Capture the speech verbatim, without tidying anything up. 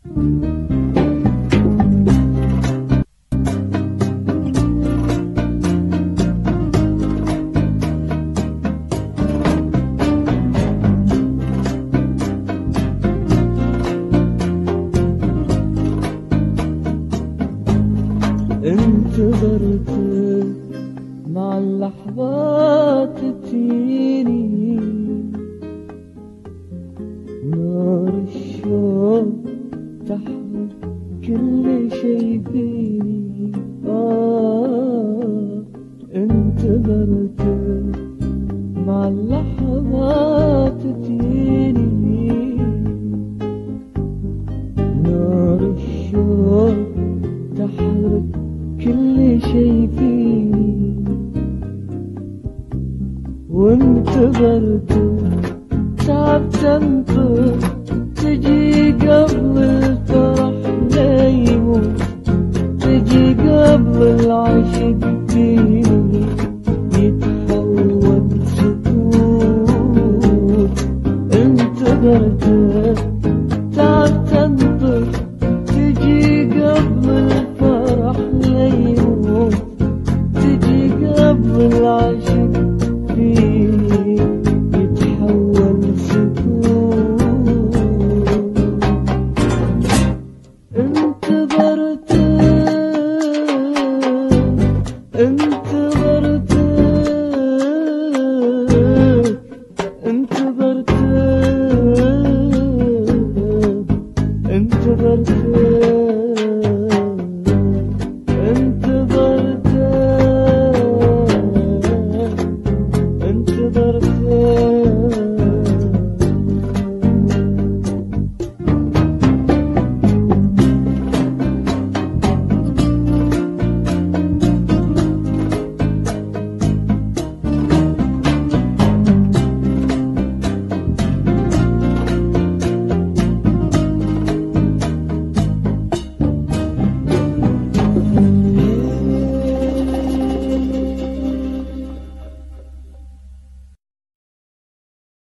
انتظرت مع اللحظات تجيني نار الشوق تحرق كل شي فيني. آه انتظرت مع اللحظات تجيني نار الشوق تحرق كل شي فيني. وانتظرت تعبت انطر تجي قبل الفرح لا يموت، تجي قبل العشق فيني يتحول سكوت. انتظرت تعبت انطر تجي قبل الفرح لا يموت، تجي قبل العشق فيني يتحول سكوت. انتظرت انتظرت انتظرت انتظرت